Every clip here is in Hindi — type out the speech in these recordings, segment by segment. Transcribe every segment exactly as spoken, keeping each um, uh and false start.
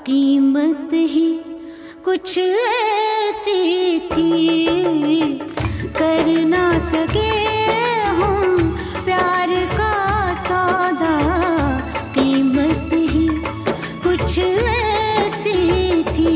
कीमत ही कुछ ऐसी थी, कर ना सके हम प्यार का सौदा, कीमत ही कुछ ऐसी थी।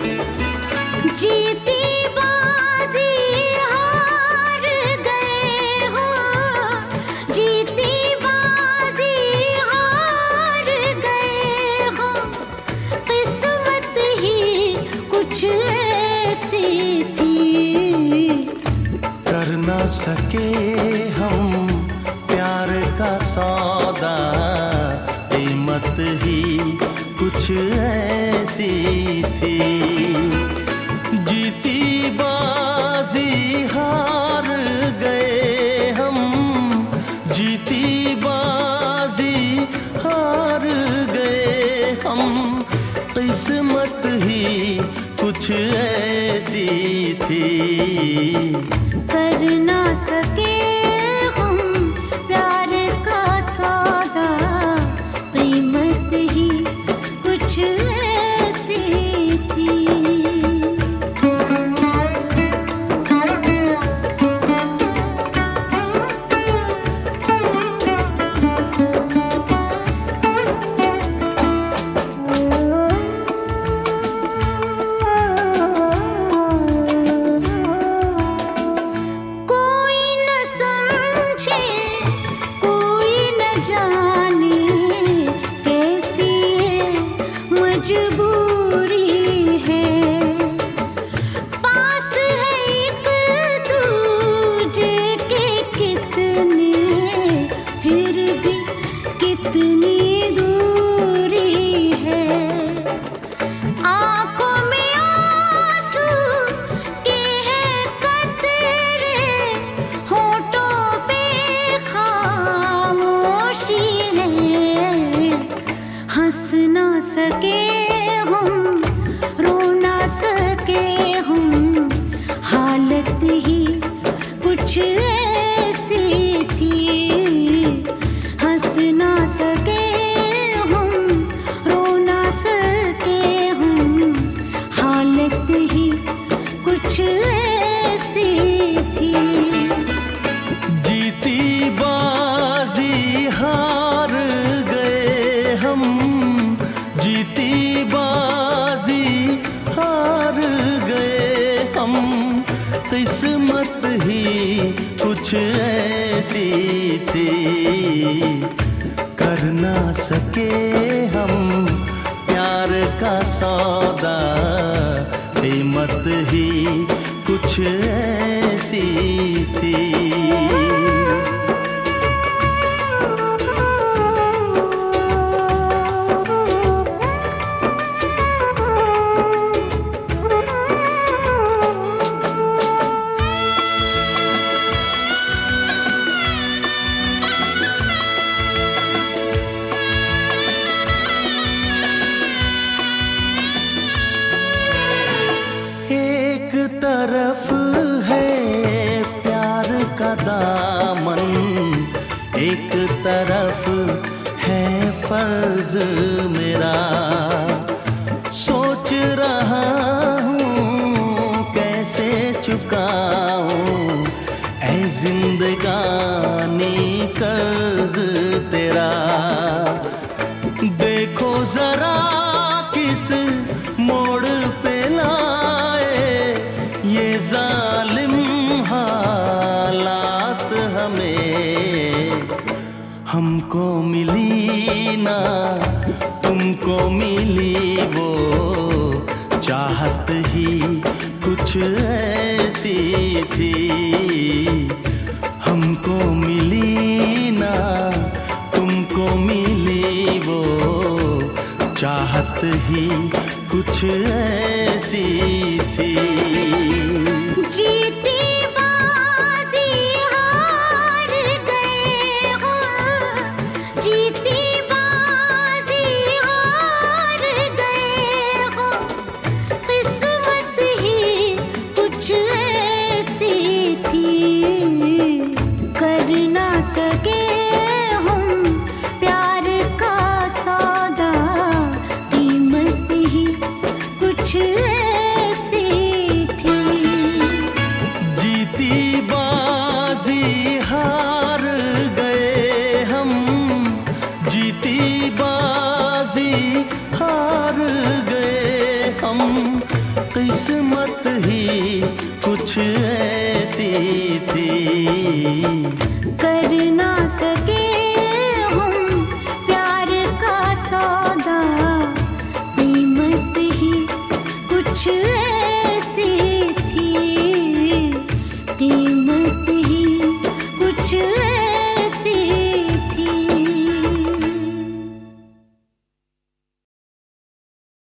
जीती बाजी हार गए हो, जीती बाजी हार गए हो, किस्मत ही कुछ ऐसी थी, कर ना सके हम प्यार का सौदा, कीमत ही कुछ ऐसी थी। जीती बाजी हार गए हम, जीती बाजी हार गए हम, किस्मत ही कुछ ऐसी थी, कर ना सके हम प्यार का सौदा, कीमत ही कुछ ऐसी थी। हंस ना सके हम, रो ना सके हम, हालत ही कुछ ऐसी थी, हंस ना सके हम, रो ना सके हम, हालत ही कुछ ऐसी थी। जीती बाजी हार गए हम, जीती बाजी हार गए हम, किस्मत ही कुछ ऐसी थी, कर ना सके हम प्यार का सौदा, कीमत ही कुछ ऐसी थी। एक तरफ है प्यार का दामन, एक तरफ है फर्ज मेरा, सोच रहा हूँ कैसे चुकाऊं ऐ जिंदगानी कर्ज तेरा। देखो जरा किस मोड़ पे लाए ये जालिम हालात हमें, हमको मिली ना तुमको मिली वो चाहत ही कुछ ऐसी थी, हमको मिली ना तुमको मिली वो चाहत ही कुछ ऐसी थी। जीती बाजी हार गए हो, जीती बाजी हार गए हो, किस्मत ही कुछ ऐसी थी, कर ना सके हम प्यार का सौदा, कीमत ही हार गए हम, किस्मत ही कुछ ऐसी थी। कर ना सके हम प्यार का सौदा, कीमत ही कुछ ऐसी